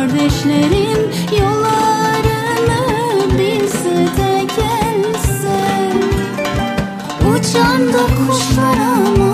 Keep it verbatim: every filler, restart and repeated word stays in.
kardeşlerim yollarını bilse de gelse. Uçan da kuşlar ama